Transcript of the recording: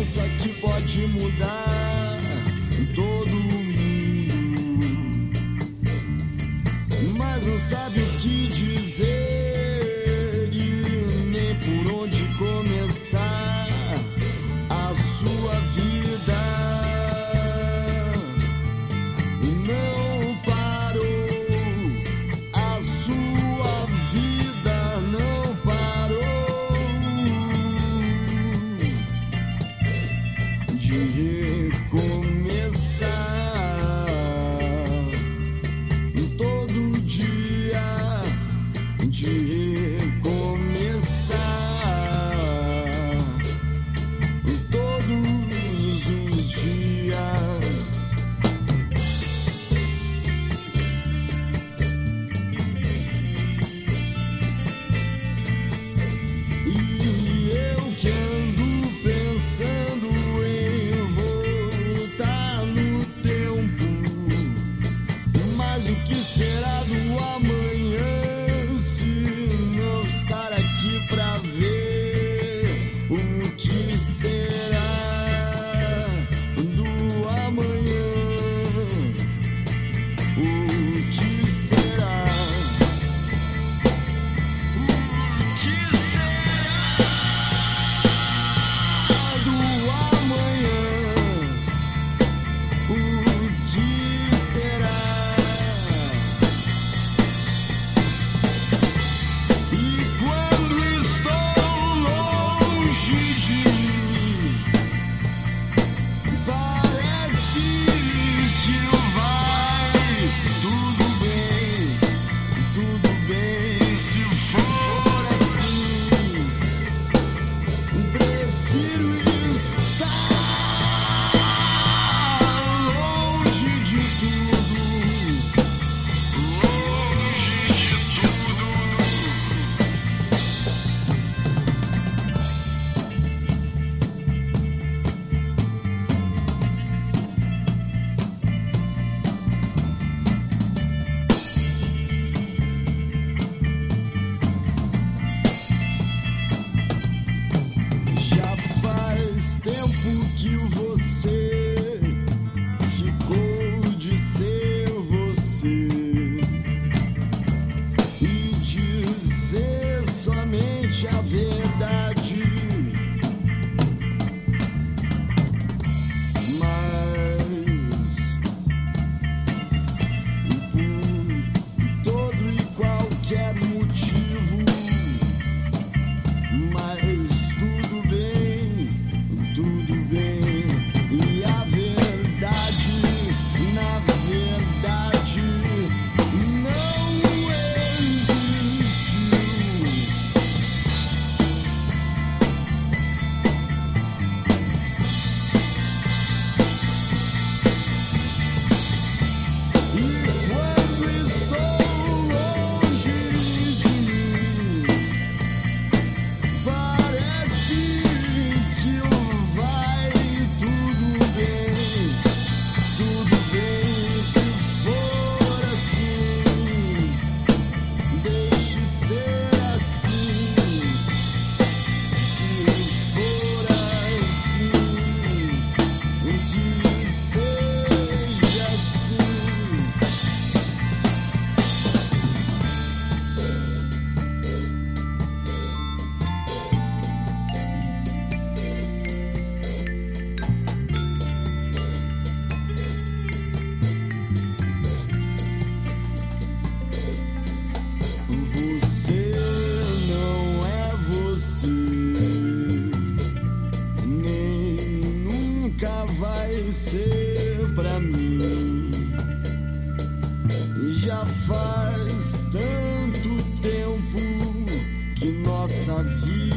pensa que pode mudar todo mundo, mas não sabe o que dizer e nem por onde começar a sua vida. Não parou, a sua vida não parou de recomeçar todo dia, de recomeçar todos os dias. E eu que ando pensando em voltar no tempo, mas o que será do amanhã se não estar aqui pra ver o que será do amanhã? O que será? Do amanhã, o que será? E quando estou longe de mim, parece que vai tudo bem se for assim. Prefiro estar longe de tudo, longe de tudo. Já faz tempo que você ficou de ser você e dizer somente a verdade. Mas por todo e qualquer motivo, mas tudo bem, e a verdade, na verdade, não existiu. E quando estou longe de mim, parece que vai tudo bem se for assim. Deixe ser assim, se for assim, que seja assim. Você não é você, nem nunca vai ser pra mim. Já faz tanto tempo que nossa vida